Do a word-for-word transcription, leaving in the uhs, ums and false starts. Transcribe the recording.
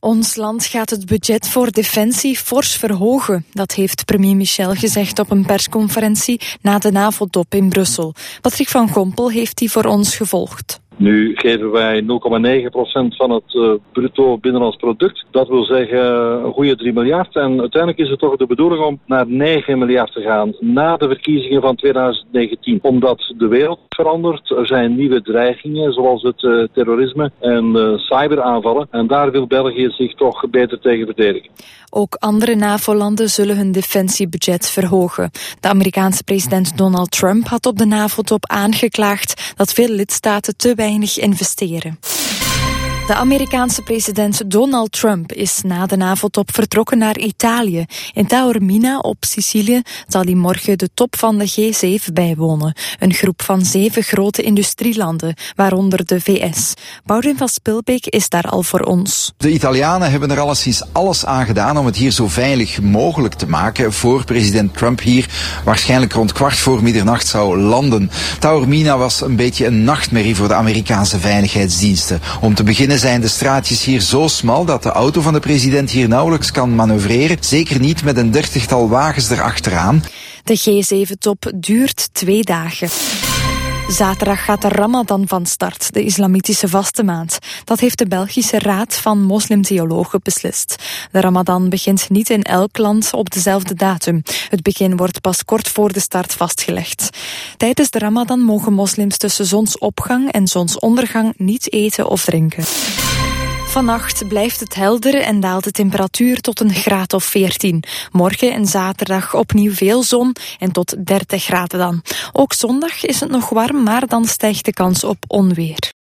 Ons land gaat het budget voor defensie fors verhogen. Dat heeft premier Michel gezegd op een persconferentie na de NAVO-top in Brussel. Patrick van Gompel heeft die voor ons gevolgd. Nu geven wij nul komma negen procent van het uh, bruto binnenlands product. Dat wil zeggen een goede drie miljard. En uiteindelijk is het toch de bedoeling om naar negen miljard te gaan na de verkiezingen van twintig negentien. Omdat de wereld verandert. Er zijn nieuwe dreigingen zoals het uh, terrorisme en uh, cyberaanvallen. En daar wil België zich toch beter tegen verdedigen. Ook andere NAVO-landen zullen hun defensiebudget verhogen. De Amerikaanse president Donald Trump had op de NAVO-top aangeklaagd dat veel lidstaten te weinig investeren. De Amerikaanse president Donald Trump is na de NAVO-top vertrokken naar Italië. In Taormina op Sicilië zal hij morgen de top van de G zeven bijwonen. Een groep van zeven grote industrielanden, waaronder de V S. Boudewijn van Spilbeek is daar al voor ons. De Italianen hebben er alleszins alles aan gedaan om het hier zo veilig mogelijk te maken voor president Trump hier waarschijnlijk rond kwart voor middernacht zou landen. Taormina was een beetje een nachtmerrie voor de Amerikaanse veiligheidsdiensten. Om te beginnen zijn de straatjes hier zo smal dat de auto van de president hier nauwelijks kan manoeuvreren. Zeker niet met een dertigtal wagens erachteraan. De G zeven-top duurt twee dagen. Zaterdag gaat de Ramadan van start, de islamitische vaste maand. Dat heeft de Belgische Raad van Moslimtheologen beslist. De Ramadan begint niet in elk land op dezelfde datum. Het begin wordt pas kort voor de start vastgelegd. Tijdens de Ramadan mogen moslims tussen zonsopgang en zonsondergang niet eten of drinken. Vannacht blijft het helder en daalt de temperatuur tot een graad of veertien. Morgen en zaterdag opnieuw veel zon en tot dertig graden dan. Ook zondag is het nog warm, maar dan stijgt de kans op onweer.